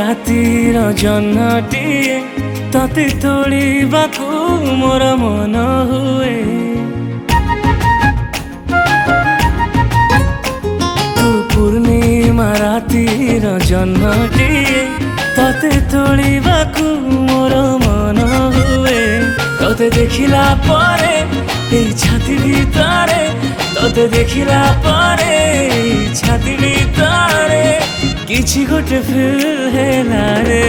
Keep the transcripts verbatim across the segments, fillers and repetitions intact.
रातिर जन्नटीए तते तोड़िबाकू मोर मन हुए। तू पूर्णिमा रातिर जन्नटीए तते तोड़िबाकू मोर मन हुए। तते देखिला परे एई छाती भितरे तते देखिला परे एई छाती भितरे किछि गोटे फिल हेला रे।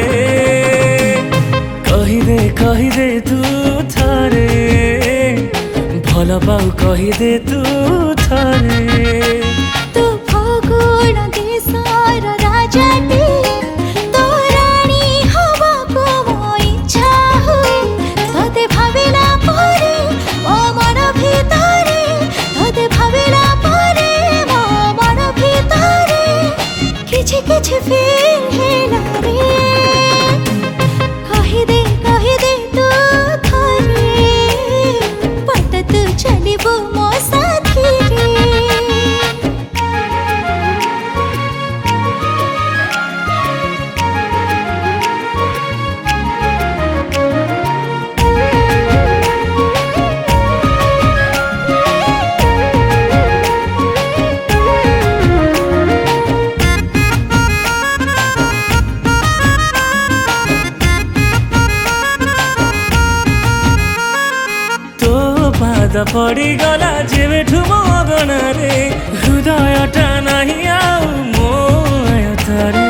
कहिदे कहिदे तू थरे भल पाऊ कहिदे तू थरे। तू फागुन देशर राजाटी तो रानी हबाकू मो इच्छा हुए। तते भाविला परे मो मन भितरे तते भाविला परे मो मन भितरे किछि किछि फील हेला रे। कहिदे कहिदे तू थरे पट तू चलिबू मो साथी रे। पाद पड़ी गला जेबेठु मो अगणारे हृदयटा नाही आउ मो आयतारे।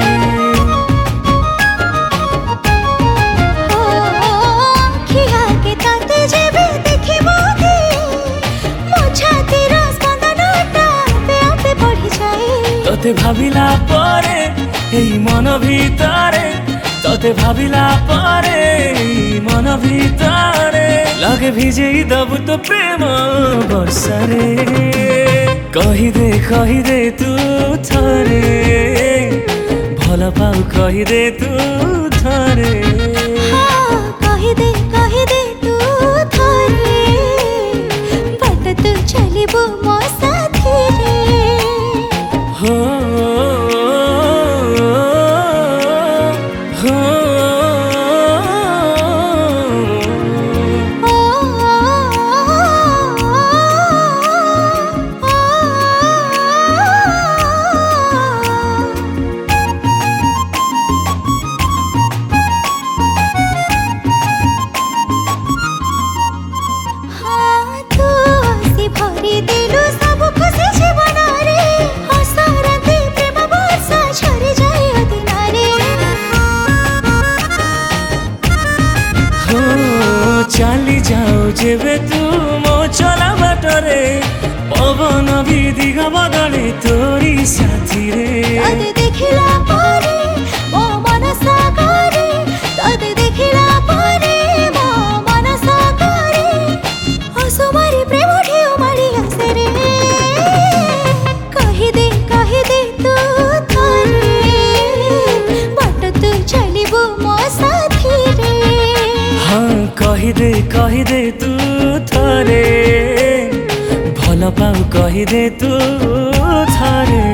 आँखिया के ताते जेबे देखिबो दे मो छातीर स्पंदनटा आपे आपे बढ़ी जाए। तते भाविला परे एई मन भितरे तते भाविला परे एई मन भितरे लगे भिजेई दबु तो प्रेम वर्षारे। कहिदे कहिदे तू थरे भल पाऊ कहिदे तू थरे। हाँ कहिदे कहिदे तू थरे बट तू चलिबू मो साथी रे। हो हो भरी दिलु सब खुशी जीवन रे हसरते प्रेम वर्षा झरी जाए अदिनारे। हो चली जाओ जेबे तू मो चला बाटरे पवन भी दिग बदले तोरी साथी रे। तते देखिला परे मो मन सागरे तते देखिला परे मो मन सागरे हसुमारी प्रेम ढेउ मारी आसे रे। कहिदे कहिदे तू थरे बट तू चलिबू मो साथी रे। हाँ कहिदे कहिदे तू थरे भल पाऊ कहिदे तू थरे।